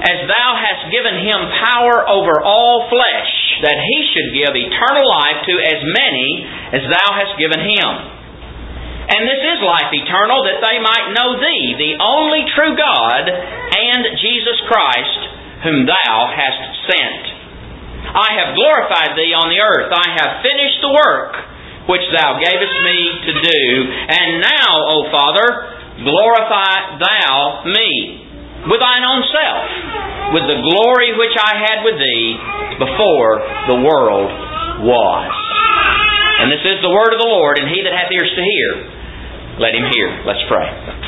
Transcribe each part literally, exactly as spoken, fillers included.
as Thou hast given Him power over all flesh, that He should give eternal life to as many as Thou hast given Him. And this is life eternal, that they might know Thee, the only true God, and Jesus Christ, whom Thou hast sent. I have glorified Thee on the earth. I have finished the work which Thou gavest me to do. And now, O Father, glorify Thou me with Thine own self, with the glory which I had with Thee before the world was. And this is the word of the Lord, and he that hath ears to hear, let him hear. Let's pray.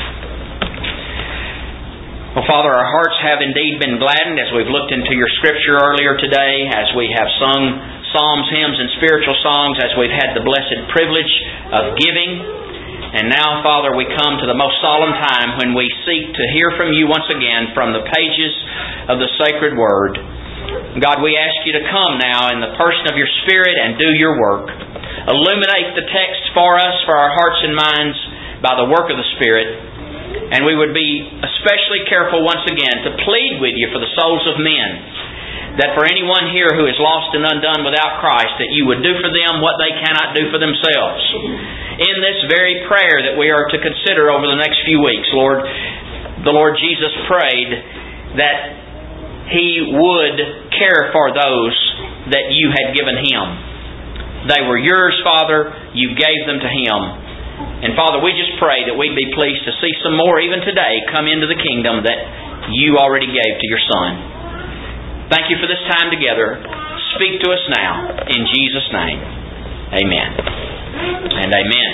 Well, Father, our hearts have indeed been gladdened as we've looked into Your Scripture earlier today, as we have sung psalms, hymns, and spiritual songs, as we've had the blessed privilege of giving. And now, Father, we come to the most solemn time when we seek to hear from You once again from the pages of the sacred Word. God, we ask You to come now in the person of Your Spirit and do Your work. Illuminate the text for us, for our hearts and minds, by the work of the Spirit. And we would be especially careful once again to plead with You for the souls of men, that for anyone here who is lost and undone without Christ, that You would do for them what they cannot do for themselves. In this very prayer that we are to consider over the next few weeks, Lord, the Lord Jesus prayed that He would care for those that You had given Him. They were Yours, Father. You gave them to Him. And Father, we just pray that we'd be pleased to see some more even today come into the kingdom that You already gave to Your Son. Thank You for this time together. Speak to us now. In Jesus' name. Amen. And amen.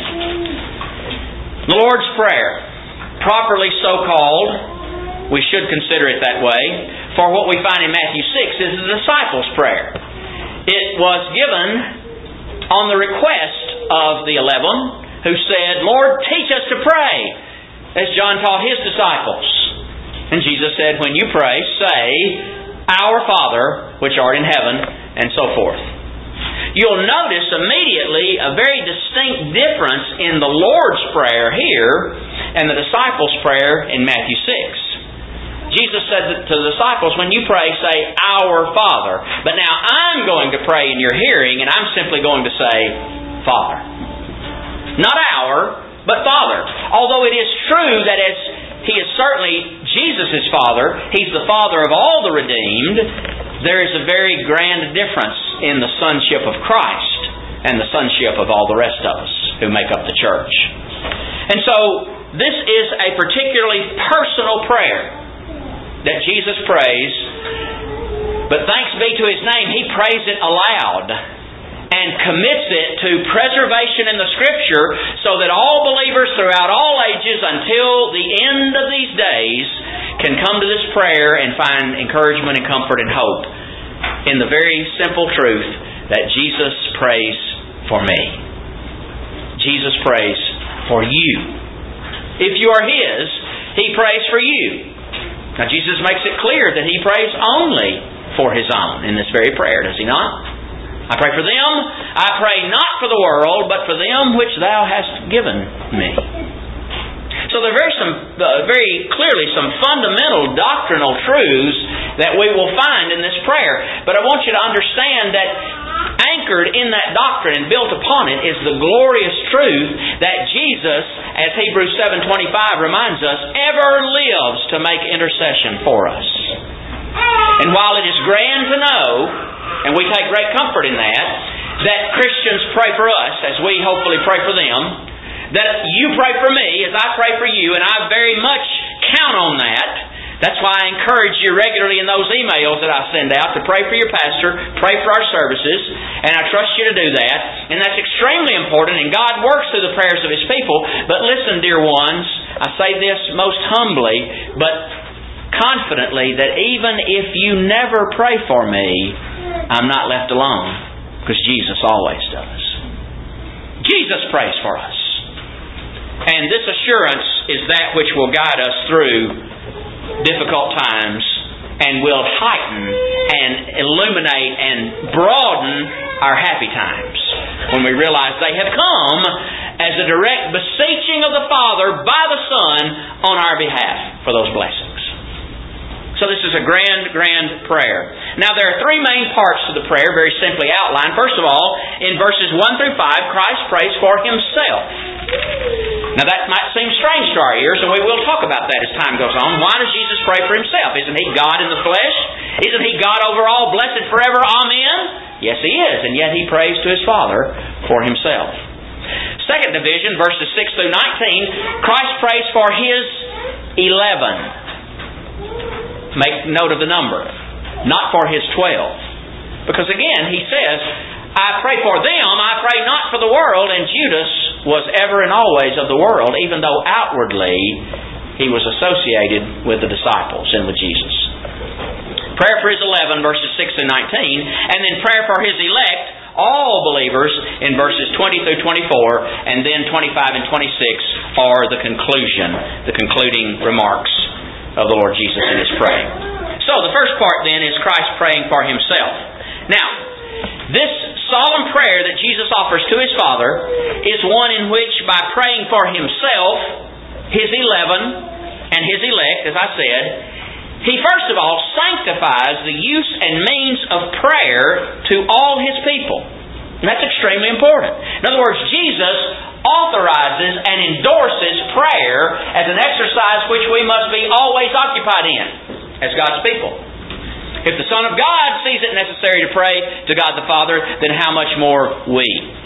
The Lord's Prayer, properly so called, we should consider it that way, for what we find in Matthew six is the disciples' prayer. It was given on the request of the eleven, who said, Lord, teach us to pray, as John taught his disciples. And Jesus said, when you pray, say, Our Father, which art in heaven, and so forth. You'll notice immediately a very distinct difference in the Lord's Prayer here and the disciples' prayer in Matthew six. Jesus said to the disciples, when you pray, say, Our Father. But now I'm going to pray in your hearing, and I'm simply going to say, Father. Not our, but Father. Although it is true that as He is certainly Jesus' Father, He's the Father of all the redeemed, there is a very grand difference in the sonship of Christ and the sonship of all the rest of us who make up the church. And so, this is a particularly personal prayer that Jesus prays, but thanks be to His name, He prays it aloud and commits it to preservation in the Scripture so that all believers throughout all ages until the end of these days can come to this prayer and find encouragement and comfort and hope in the very simple truth that Jesus prays for me. Jesus prays for you. If you are His, He prays for you. Now Jesus makes it clear that He prays only for His own in this very prayer, does He not? I pray for them. I pray not for the world, but for them which Thou hast given me. So there are very, some, uh, very clearly some fundamental doctrinal truths that we will find in this prayer. But I want you to understand that anchored in that doctrine and built upon it is the glorious truth that Jesus, as Hebrews seven twenty-five reminds us, ever lives to make intercession for us. And while it is grand to know, and we take great comfort in that, that Christians pray for us as we hopefully pray for them, that you pray for me as I pray for you, and I very much count on that. That's why I encourage you regularly in those emails that I send out to pray for your pastor, pray for our services, and I trust you to do that. And that's extremely important, and God works through the prayers of His people. But listen, dear ones, I say this most humbly, but confidently, that even if you never pray for me, I'm not left alone, because Jesus always does. Jesus prays for us. And this assurance is that which will guide us through difficult times and will heighten and illuminate and broaden our happy times when we realize they have come as a direct beseeching of the Father by the Son on our behalf for those blessings. So So this is a grand, grand prayer. Now there are three main parts to the prayer, very simply outlined. First of all, in verses one through five, Christ prays for Himself. Now that might seem strange to our ears, and we will talk about that as time goes on. Why does Jesus pray for Himself? Isn't He God in the flesh? Isn't He God over all, blessed forever? Amen? Yes, He is, and yet He prays to His Father for Himself. Second division, verses six through nineteen, Christ prays for His eleven. Make note of the number. Not for His twelve. Because again, He says, I pray for them, I pray not for the world, and Judas was ever and always of the world, even though outwardly he was associated with the disciples and with Jesus. Prayer for His eleven, verses six through nineteen, and then prayer for His elect, all believers, in verses twenty through twenty-four, and then twenty-five and twenty-six are the conclusion, the concluding remarks of the Lord Jesus in His praying. So the first part then is Christ praying for Himself. Now, this solemn prayer that Jesus offers to His Father is one in which, by praying for Himself, His eleven, and His elect, as I said, He first of all sanctifies the use and means of prayer to all His people. And that's extremely important. In other words, Jesus authorizes and endorses prayer as an exercise which we must be always occupied in as God's people. If the Son of God sees it necessary to pray to God the Father, then how much more we?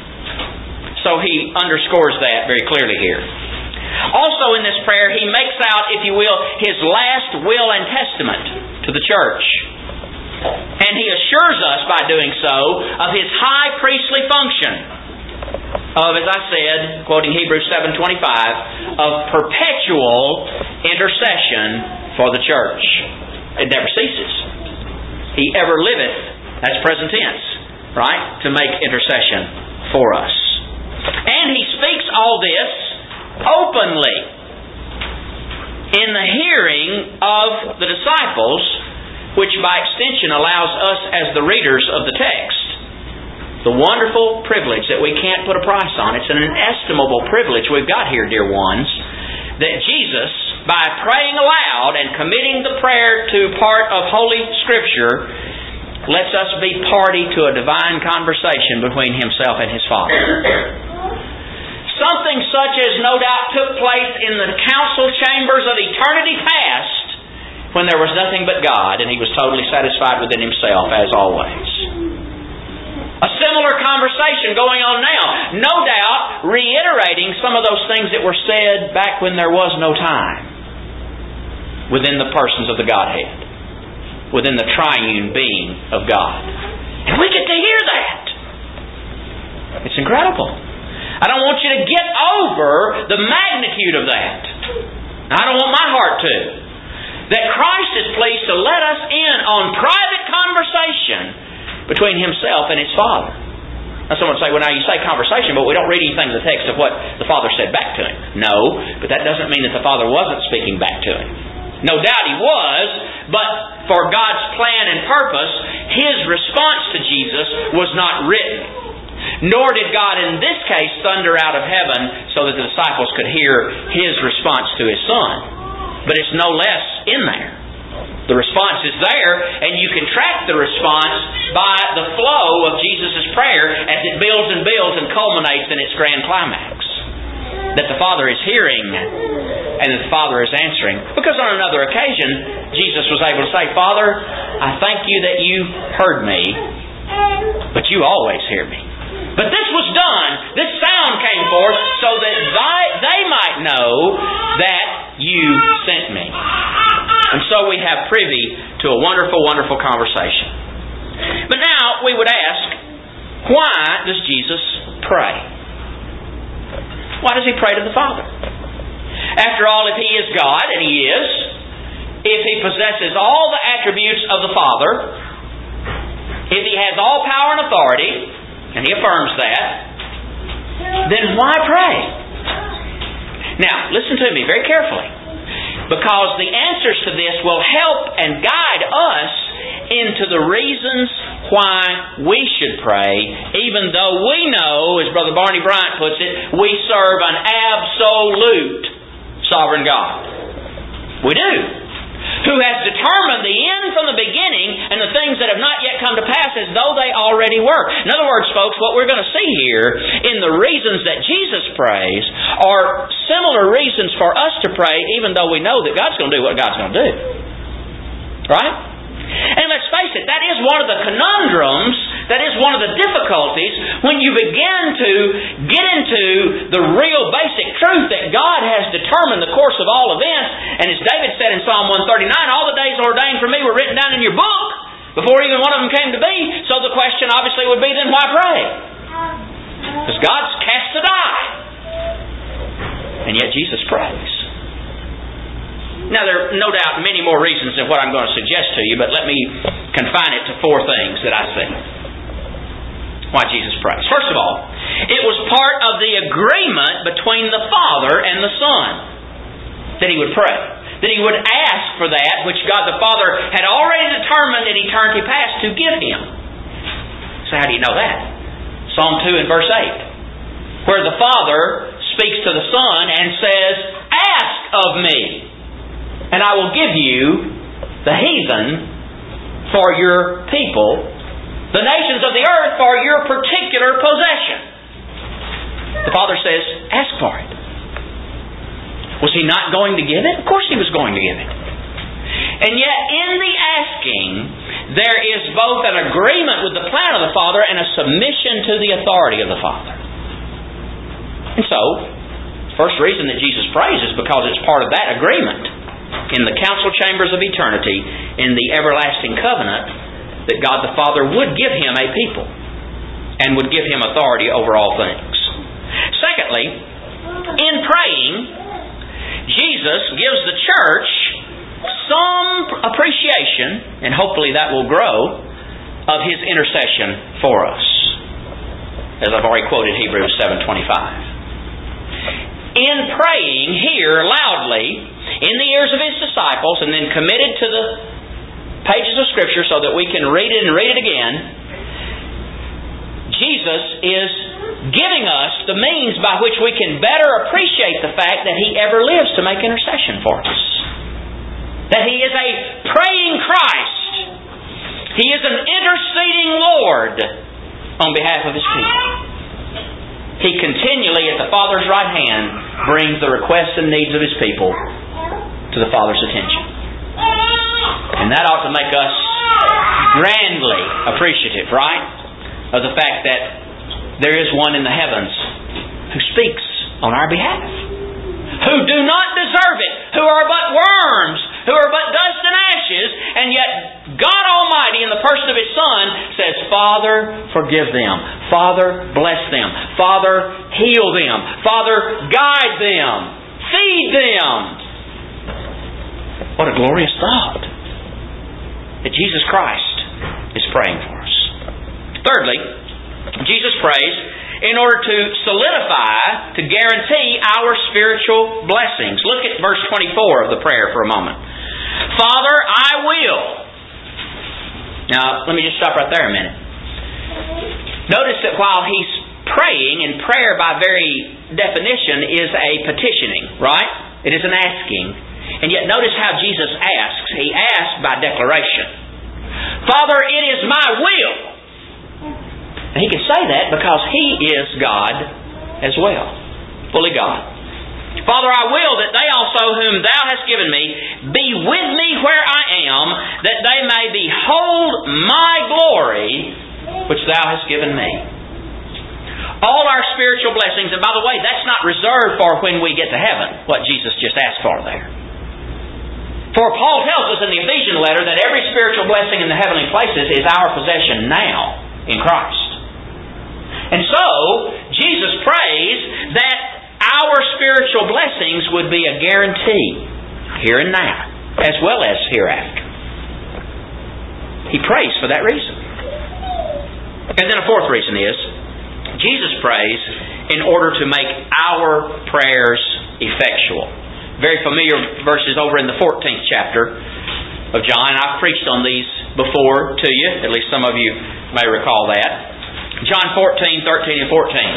So He underscores that very clearly here. Also in this prayer, He makes out, if you will, His last will and testament to the church. And He assures us by doing so of His high priestly function of, as I said, quoting Hebrews seven twenty-five, of perpetual intercession for the church. It never ceases. He ever liveth, that's present tense, right, to make intercession for us. And He speaks all this openly in the hearing of the disciples, which by extension allows us as the readers of the text the wonderful privilege that we can't put a price on. It's an inestimable privilege we've got here, dear ones, that Jesus, by praying aloud and committing the prayer to part of Holy Scripture, lets us be party to a divine conversation between Himself and His Father. Something such as no doubt took place in the council chambers of eternity past, when there was nothing but God and He was totally satisfied within Himself, as always. A similar conversation going on now, no doubt reiterating some of those things that were said back when there was no time, within the persons of the Godhead, within the triune being of God. And we get to hear that. It's incredible. I don't want you to get over the magnitude of that. I don't want my heart to. That Christ is pleased to let us in on private conversation between Himself and His Father. Now someone say, well now you say conversation, but we don't read anything in the text of what the Father said back to Him. No, but that doesn't mean that the Father wasn't speaking back to Him. No doubt He was, but for God's plan and purpose, His response to Jesus was not written. Nor did God in this case thunder out of heaven so that the disciples could hear His response to His Son. But it's no less in there. The response is there, and you can track the response by the flow of Jesus' prayer as it builds and builds and culminates in its grand climax. That the Father is hearing and that the Father is answering. Because on another occasion, Jesus was able to say, Father, I thank You that You heard me, but You always hear me. But this was done, this sound came forth so that they, they might know that You sent me. And so we have privy to a wonderful, wonderful conversation. But now we would ask, why does Jesus pray? Why does He pray to the Father? After all, if He is God, and He is, if He possesses all the attributes of the Father, if He has all power and authority, and He affirms that, then why pray? Now, listen to me very carefully. Because the answers to this will help and guide us into the reasons why we should pray, even though we know, as Brother Barney Bryant puts it, we serve an absolute sovereign God. We do. who has determined the end from the beginning and the things that have not yet come to pass as though they already were. In other words, folks, what we're going to see here in the reasons that Jesus prays are similar reasons for us to pray, even though we know that God's going to do what God's going to do. Right? And let's face it, that is one of the conundrums, that is one of the difficulties when you begin to get into the real basic truth that God has determined the course of all events. And as David said in Psalm one thirty-nine, all the days ordained for me were written down in your book before even one of them came to be. So the question obviously would be, then why pray? Because God's cast to die. And yet Jesus prays. Now, there are no doubt many more reasons than what I'm going to suggest to you, but let me confine it to four things that I see why Jesus prays. First of all, it was part of the agreement between the Father and the Son that He would pray. That He would ask for that which God the Father had already determined in eternity past to give Him. So how do you know that? Psalm two and verse eight, where the Father speaks to the Son and says, "Ask of me, and I will give you the heathen for your people, the nations of the earth for your particular possession." The Father says, ask for it. Was He not going to give it? Of course He was going to give it. And yet in the asking, there is both an agreement with the plan of the Father and a submission to the authority of the Father. And so, the first reason that Jesus prays is because it's part of that agreement in the council chambers of eternity, in the everlasting covenant, that God the Father would give Him a people and would give Him authority over all things. Secondly, in praying, Jesus gives the church some appreciation, and hopefully that will grow, of His intercession for us. As I've already quoted Hebrews seven twenty-five. In praying here loudly in the ears of His disciples and then committed to the pages of Scripture so that we can read it and read it again, Jesus is giving us the means by which we can better appreciate the fact that He ever lives to make intercession for us. That He is a praying Christ. He is an interceding Lord on behalf of His people. He continually, at the Father's right hand, brings the requests and needs of His people to the Father's attention. And that ought to make us grandly appreciative, right? Of the fact that there is one in the heavens who speaks on our behalf. Who do not deserve it. Who are but worms. Who are but dust and ashes. And yet God Almighty in the person of His Son says, Father, forgive them. Father, bless them. Father, heal them. Father, guide them. Feed them. What a glorious thought. That Jesus Christ is praying for us. Thirdly, Jesus prays in order to solidify, to guarantee our spiritual blessings. Look at verse twenty-four of the prayer for a moment. Father, I will. Now, let me just stop right there a minute. Notice that while He's praying, and prayer by very definition is a petitioning, right? It is an asking. And yet notice how Jesus asks. He asks by declaration. Father, it is my will. And He can say that because He is God as well. Fully God. Father, I will that they also whom Thou hast given me be with me where I am, that they may behold my glory which Thou hast given me. All our spiritual blessings, and by the way, that's not reserved for when we get to heaven, what Jesus just asked for there. For Paul tells us in the Ephesian letter that every spiritual blessing in the heavenly places is our possession now in Christ. And so, Jesus prays that our spiritual blessings would be a guarantee here and now, as well as hereafter. He prays for that reason. And then a fourth reason is, Jesus prays in order to make our prayers effectual. Very familiar verses over in the fourteenth chapter of John. I've preached on these before to you. At least some of you may recall that. John fourteen, thirteen and fourteen.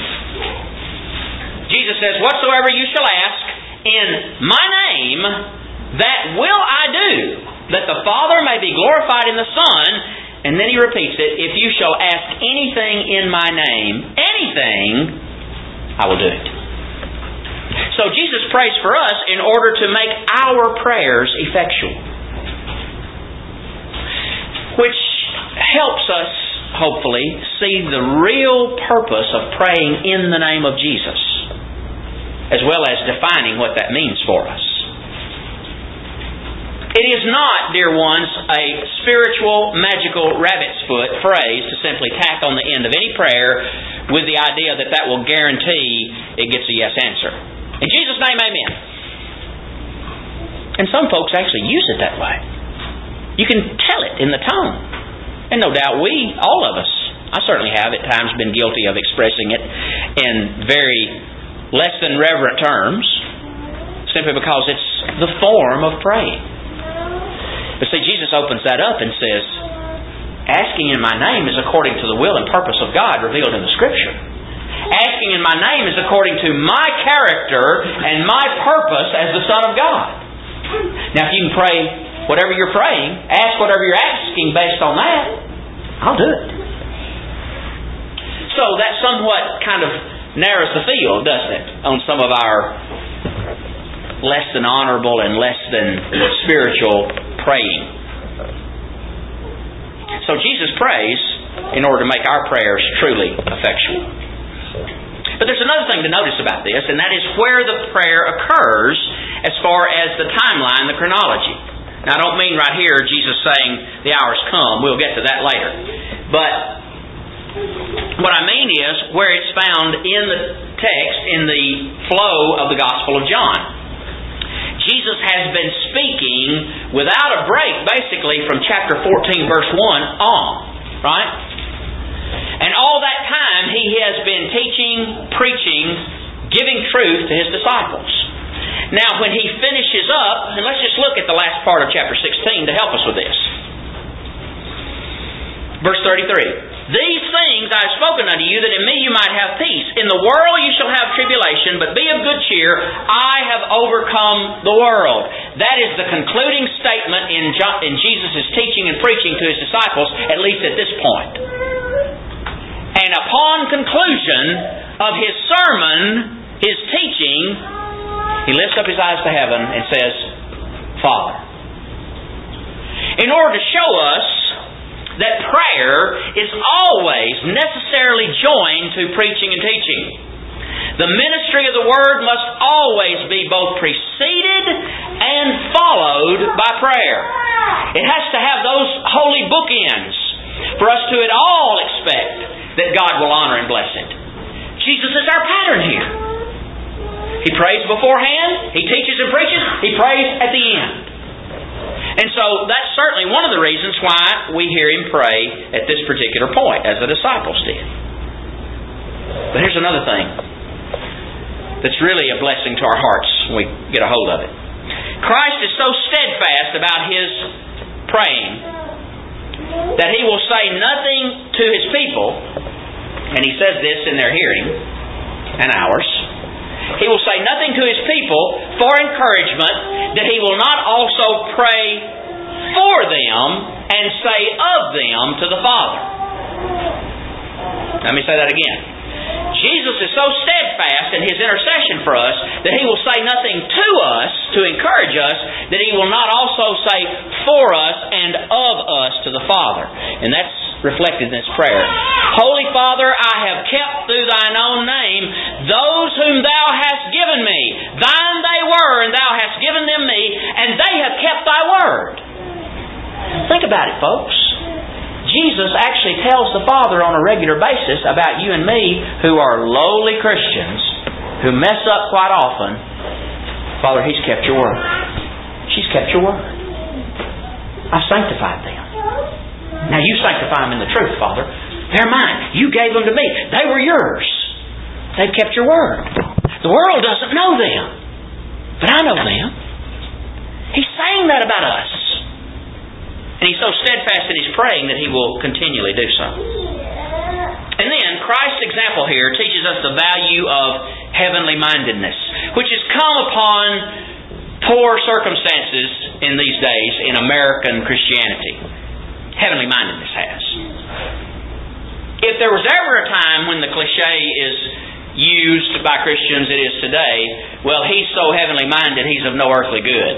Jesus says, whatsoever you shall ask in my name, that will I do, that the Father may be glorified in the Son. And then He repeats it, if you shall ask anything in My name, anything, I will do it. So Jesus prays for us in order to make our prayers effectual. Which helps us, hopefully, see the real purpose of praying in the name of Jesus, as well as defining what that means for us. It is not, dear ones, a spiritual, magical rabbit's foot phrase to simply tack on the end of any prayer with the idea that that will guarantee it gets a yes answer. In Jesus' name, amen. And some folks actually use it that way. You can tell it in the tone. And no doubt we, all of us, I certainly have at times been guilty of expressing it in very less than reverent terms, simply because it's the form of praying. But see, Jesus opens that up and says, asking in My name is according to the will and purpose of God revealed in the Scripture. Asking in My name is according to My character and My purpose as the Son of God. Now, if you can pray whatever you're praying, ask whatever you're asking based on that, I'll do it. So that somewhat kind of narrows the field, doesn't it, on some of our less than honorable and less than spiritual praying. So Jesus prays in order to make our prayers truly effectual. But there's another thing to notice about this, and that is where the prayer occurs as far as the timeline, the chronology. Now, I don't mean right here Jesus saying the hour's come. We'll get to that later. But what I mean is where it's found in the text, in the flow of the Gospel of John. Jesus has been speaking without a break, basically, from chapter fourteen, verse one on. Right? And all that time, He has been teaching, preaching, giving truth to His disciples. Now, when He finishes up, and let's just look at the last part of chapter sixteen to help us with this. Verse thirty-three. These things I have spoken unto you, that in Me you might have peace. In the world you shall have tribulation, but be of good cheer. I have overcome the world. That is the concluding statement in, John, in Jesus' teaching and preaching to His disciples, at least at this point. And upon conclusion of His sermon, His teaching, He lifts up His eyes to heaven and says, Father. In order to show us that prayer is always necessarily joined to preaching and teaching. The ministry of the Word must always be both preceded and followed by prayer. It has to have those holy bookends for us to at all expect that God will honor and bless it. Jesus is our pattern here. He prays beforehand, He teaches and preaches, He prays at the end. And so that's certainly one of the reasons why we hear Him pray at this particular point, as the disciples did. But here's another thing that's really a blessing to our hearts when we get a hold of it. Christ is so steadfast about His praying that He will say nothing to His people, and He says this in their hearing and ours. He will say nothing to His people for encouragement that He will not also pray for them and say of them to the Father. Let me say that again. Jesus is so steadfast in His intercession for us that He will say nothing to us to encourage us that He will not also say for us and of us to the Father. And that's reflected in this prayer. Holy Father, I have kept through Thine own name those whom Thou hast given me. Thine they were, and Thou hast given them me, and they have kept Thy word. Think about it, folks. Jesus actually tells the Father on a regular basis about you and me who are lowly Christians, who mess up quite often. Father, He's kept Your word. She's kept Your word. I've sanctified them. Now you sanctify them in the truth, Father. They're mine. You gave them to me. They were Yours. They've kept Your word. The world doesn't know them, but I know them. He's saying that about us. And He's so steadfast in His praying that He will continually do so. And then, Christ's example here teaches us the value of heavenly mindedness, which has come upon poor circumstances in these days in American Christianity. Heavenly mindedness has. If there was ever a time when the cliche is used by Christians, it is today. Well, he's so heavenly minded, he's of no earthly good.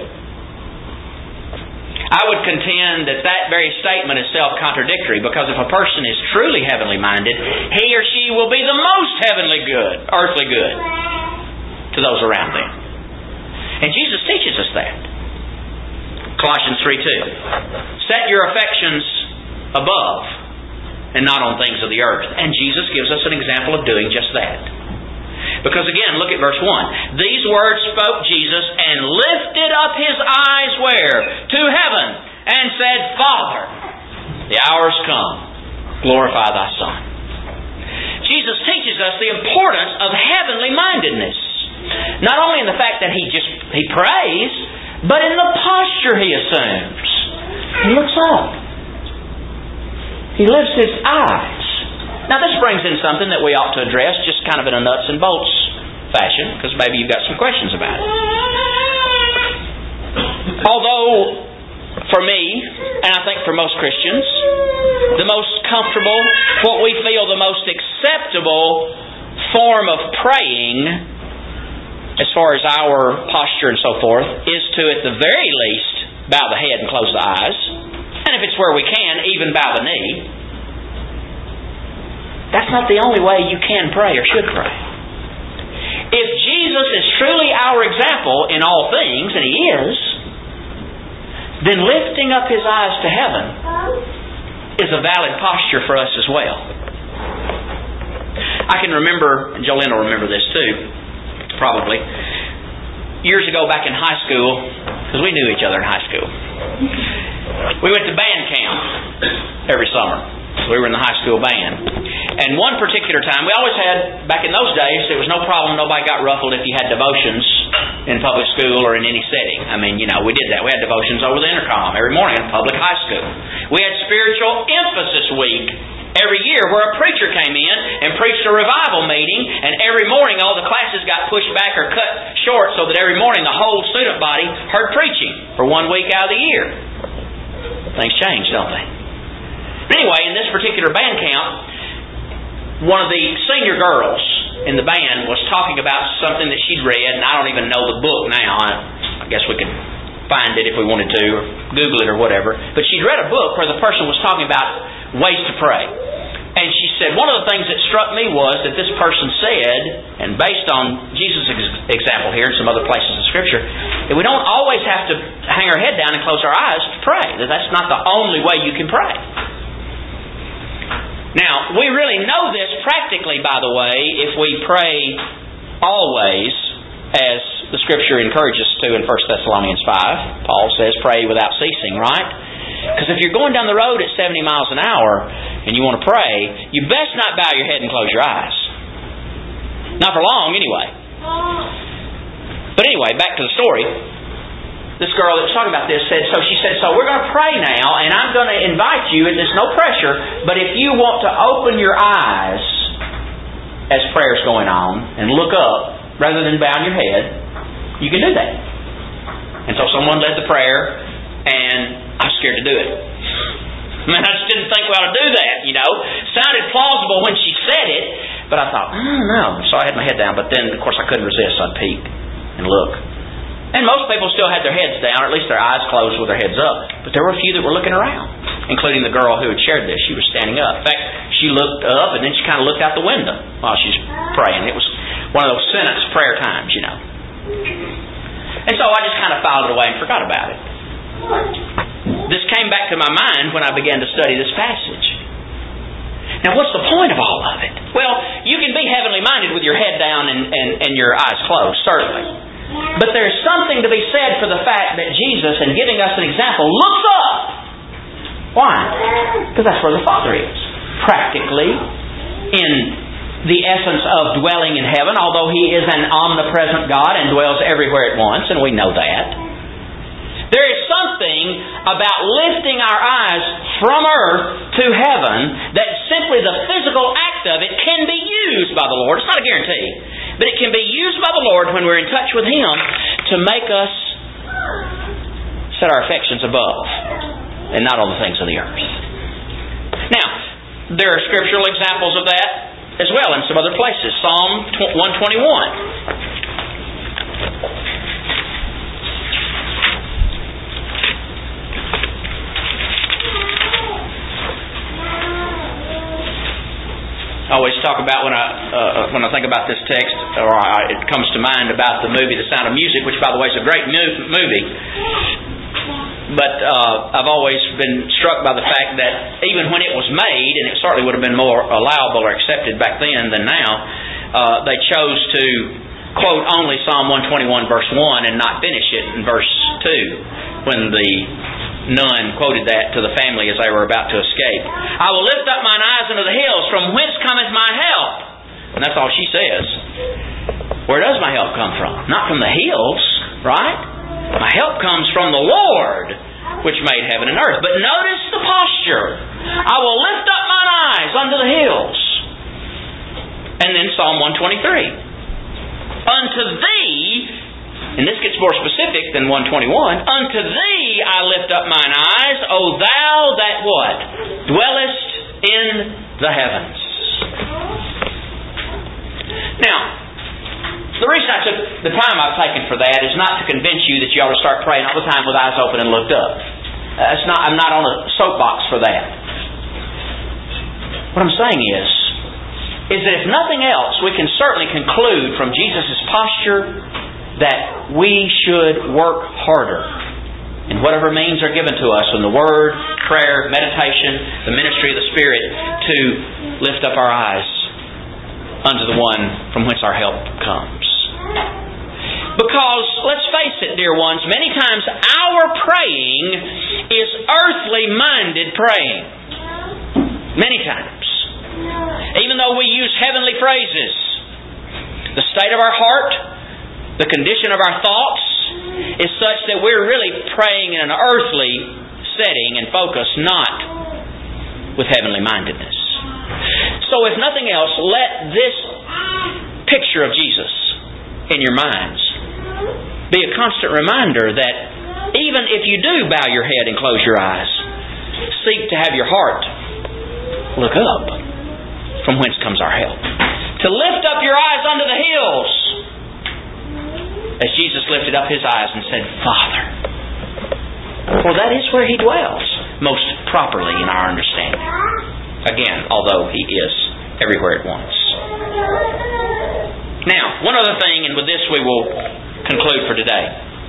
I would contend that that very statement is self-contradictory, because if a person is truly heavenly minded, he or she will be the most heavenly good, earthly good, to those around them. And Jesus teaches us that. Colossians three two. Set your affections above and not on things of the earth. And Jesus gives us an example of doing just that. Because again, look at verse one. These words spoke Jesus and lifted up His eyes where? To heaven, and said, Father, the hour has come. Glorify Thy Son. Jesus teaches us the importance of heavenly mindedness. Not only in the fact that He just He prays, but in the posture He assumes. He looks up. He lifts His eyes. Now this brings in something that we ought to address just kind of in a nuts and bolts fashion, because maybe you've got some questions about it. Although, for me, and I think for most Christians, the most comfortable, what we feel the most acceptable form of praying, as far as our posture and so forth, is to, at the very least, bow the head and close the eyes. And if it's where we can, even bow the knee. That's not the only way you can pray or should pray. If Jesus is truly our example in all things, and He is, then lifting up His eyes to heaven is a valid posture for us as well. I can remember, and Jolene will remember this too, probably, years ago back in high school, because we knew each other in high school. We went to band camp every summer. We were in the high school band. And one particular time, we always had, back in those days, it was no problem, nobody got ruffled if you had devotions in public school or in any setting. I mean, you know, we did that. We had devotions over the intercom every morning in public high school. We had Spiritual Emphasis Week every year where a preacher came in and preached a revival meeting, and every morning all the classes got pushed back or cut short so that every morning the whole student body heard preaching for one week out of the year. Things change, don't they? But anyway, in this particular band camp, one of the senior girls in the band was talking about something that she'd read, and I don't even know the book now. I, I guess we could find it if we wanted to, or Google it or whatever. But she'd read a book where the person was talking about ways to pray. And she said, one of the things that struck me was that this person said, and based on Jesus' example here and some other places in Scripture, that we don't always have to hang our head down and close our eyes to pray. That that's not the only way you can pray. Now, we really know this practically, by the way, if we pray always, as the Scripture encourages us to in First Thessalonians five. Paul says, pray without ceasing, right? Because if you're going down the road at seventy miles an hour and you want to pray, you best not bow your head and close your eyes. Not for long, anyway. But anyway, back to the story. This girl that was talking about this said, so she said, so we're going to pray now, and I'm going to invite you, and there's no pressure, but if you want to open your eyes as prayer's going on and look up rather than bowing your head, you can do that. And so someone led the prayer, and I was scared to do it. I mean, I just didn't think we ought to do that, you know. Sounded plausible when she said it, but I thought, I don't know. So I had my head down, but then, of course, I couldn't resist, so I'd peek and look. And most people still had their heads down, or at least their eyes closed with their heads up. But there were a few that were looking around, including the girl who had shared this. She was standing up. In fact, she looked up, and then she kind of looked out the window while she's praying. It was one of those sentence prayer times, you know. And so I just kind of filed it away and forgot about it. This came back to my mind when I began to study this passage. Now, what's the point of all of it? Well, you can be heavenly minded with your head down and, and, and your eyes closed, certainly. But there's something to be said for the fact that Jesus, in giving us an example, looks up. Why? Because that's where the Father is. Practically, in the essence of dwelling in heaven, although He is an omnipresent God and dwells everywhere at once, and we know that. There is something about lifting our eyes from earth to heaven that simply the physical act of it can be used by the Lord. It's not a guarantee, but it can be used by the Lord when we're in touch with Him to make us Set our affections above and not on the things of the earth. Now, there are scriptural examples of that as well in some other places. Psalm one twenty-one. I always talk about when I uh, when I think about this text, or I, it comes to mind about the movie The Sound of Music, which, by the way, is a great mu- movie. But uh, I've always been struck by the fact that even when it was made, and it certainly would have been more allowable or accepted back then than now, uh, they chose to quote only Psalm one twenty-one verse one and not finish it in verse two when the nun quoted that to the family as they were about to escape. I will lift up mine eyes unto the hills, from whence cometh my help? And that's all she says. Where does my help come from? Not from the hills, right? My help comes from the Lord, which made heaven and earth. But notice the posture. I will lift up mine eyes unto the hills. And then Psalm one twenty-three. Unto Thee, and this gets more specific than one twenty-one, unto Thee I lift up mine eyes, O Thou that what? Dwellest in the heavens. Now, the reason I took the time I've taken for that is not to convince you that you ought to start praying all the time with eyes open and looked up. That's not, I'm not on a soapbox for that. What I'm saying is, is that if nothing else, we can certainly conclude from Jesus' posture that we should work harder in whatever means are given to us in the Word, prayer, meditation, the ministry of the Spirit, to lift up our eyes unto the one from whence our help comes. Because, let's face it, dear ones, many times our praying is earthly-minded praying. Many times. Even though we use heavenly phrases, the state of our heart, the condition of our thoughts is such that we're really praying in an earthly setting and focus, not with heavenly mindedness. So if nothing else, let this picture of Jesus in your minds be a constant reminder that even if you do bow your head and close your eyes, seek to have your heart look up, from whence comes our help. To lift up your eyes unto the hills, as Jesus lifted up His eyes and said, Father. For that is where He dwells, most properly in our understanding. Again, although He is everywhere at once. Now, one other thing, and with this we will conclude for today.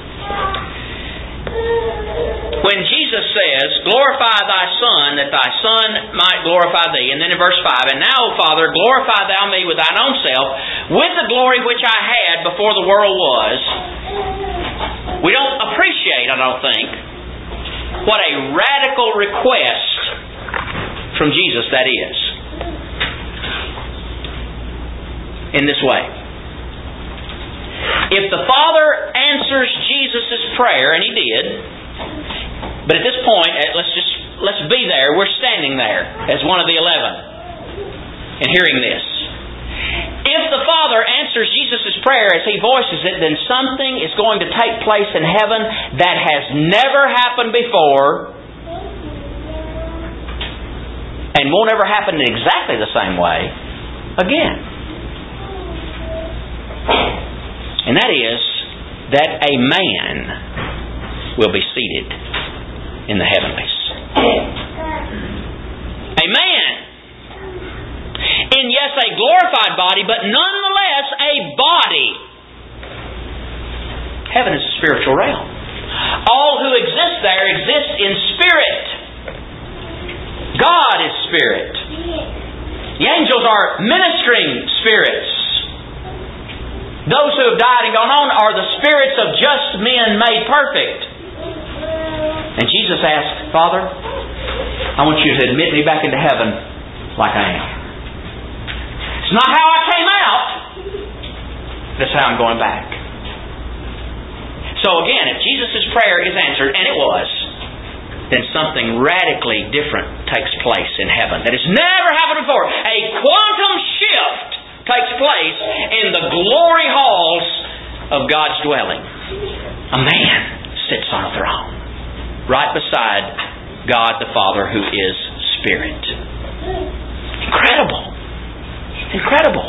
When Jesus says, glorify thy Son, that thy Son might glorify thee, and then in verse five, and now, O Father, glorify thou me with thine own self, with the glory which I had before the world was. We don't appreciate, I don't think, what a radical request from Jesus that is. In this way. If the Father answers Jesus' prayer, and He did, but at this point, let's just let's be there. We're standing there as one of the eleven and hearing this. If the Father answers Jesus' prayer as He voices it, then something is going to take place in heaven that has never happened before and won't ever happen in exactly the same way again. And that is that a man will be seated in the heavenlies. A man. In, yes, a glorified body, but nonetheless a body. Heaven is a spiritual realm. All who exist there exist in spirit. God is spirit. The angels are ministering spirits. Those who have died and gone on are the spirits of just men made perfect. And Jesus asked, Father, I want you to admit me back into heaven like I am. It's not how I came out. That's how I'm going back. So again, if Jesus' prayer is answered, and it was, then something radically different takes place in heaven that has never happened before. A quantum shift takes place in the glory halls of God's dwelling. A man sits on a throne. right beside God the Father who is Spirit. Incredible. Incredible.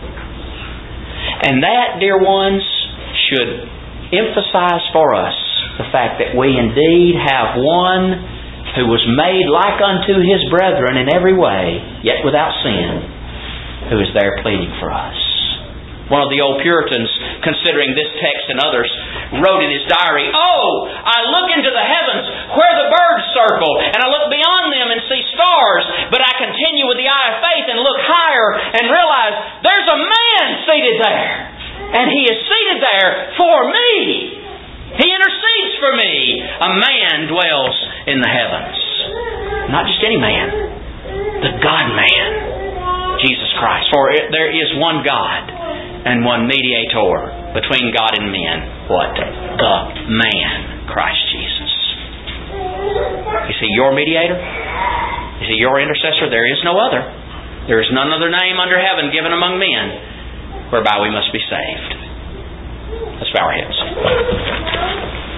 And that, dear ones, should emphasize for us the fact that we indeed have one who was made like unto His brethren in every way, yet without sin, who is there pleading for us. One of the old Puritans, considering this text and others, wrote in his diary, "Oh, I look into the heavens where the birds circle, and I look beyond them and see stars, but I continue with the eye of faith and look higher and realize there's a man seated there, and He is seated there for me. He intercedes for me. A man dwells in the heavens." Not just any man, the God-man, Jesus Christ. For there is one God and one mediator between God and men. What? The man, Christ Jesus. Is He your mediator? Is He your intercessor? There is no other. There is none other name under heaven given among men whereby we must be saved. Let's bow our heads.